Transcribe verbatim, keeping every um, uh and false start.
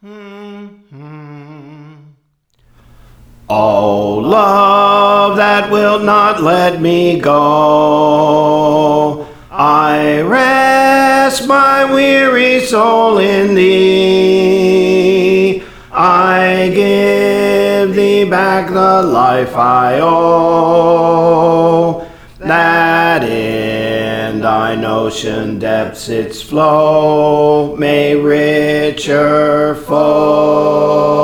O love that wilt not let me go, I rest my weary soul in thee. I give thee back the life I owe, that in thine ocean depths its flow may richer flow.